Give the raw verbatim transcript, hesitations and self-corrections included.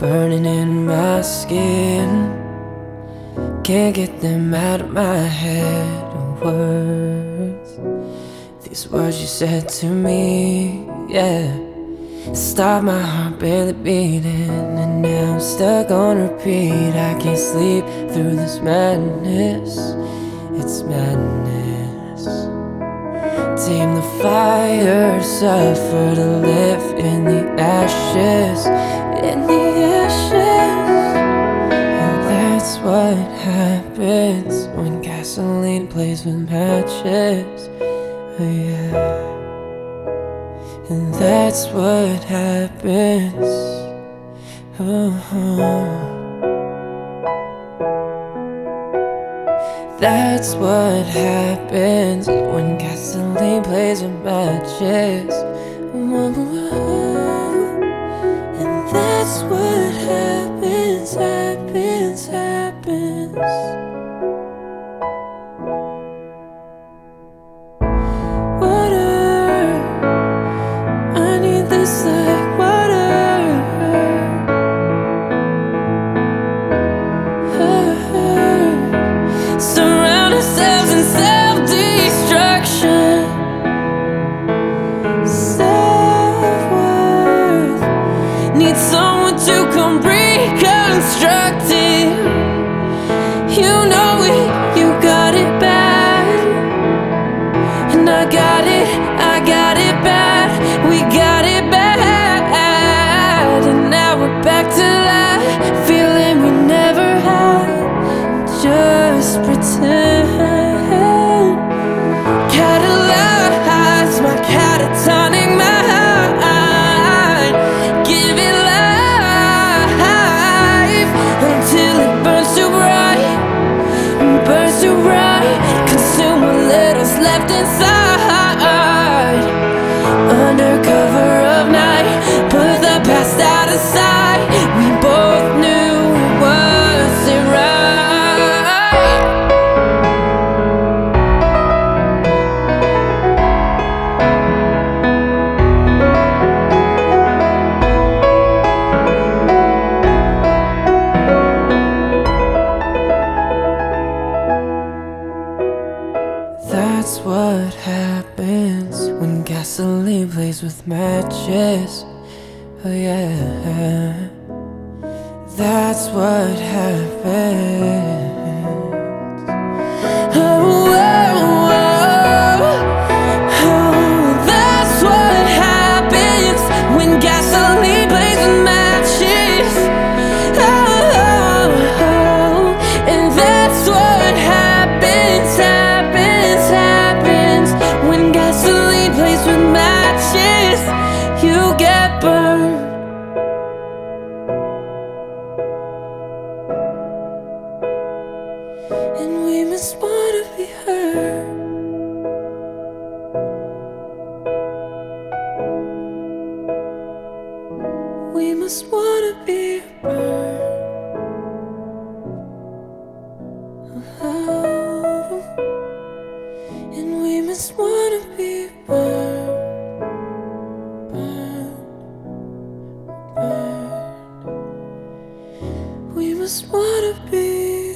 burning in my skin. Can't get them out of my head. Words, these words you said to me, yeah, stopped my heart barely beating. And now I'm stuck on repeat. I can't sleep through this madness. It's madness. Tame the fire, suffer to live in the ashes. In the ashes. And that's what happens when gasoline plays with matches. Oh yeah. And that's what happens. Oh. That's what happens when gasoline plays with matches. And that's what happens, happens, happens. Water, I need this like water. Surround ourselves in self-destruction. Self-worth, need someone to come reconstruct it. You know it, you got it bad, and I got it, I got it bad. We got it bad, and now we're back to that feeling we never had. Just pretend. Catalyze my catatonic mind. Give it life until it burns too bright, burns too bright. Consume what little's left inside. Under cover of night, put the past out of sight. We both knew it wasn't right. That's what happens when gasoline plays with matches. Oh yeah. That's what happens. Oh, oh, oh, oh. That's what happens when gasoline plays with matches. Oh, oh, oh. And that's what happens, happens, happens when gasoline plays with matches. You get burned. And we must wanna be heard. We must wanna be burned. Oh. And we must wanna be burned, burned, burned. We must wanna be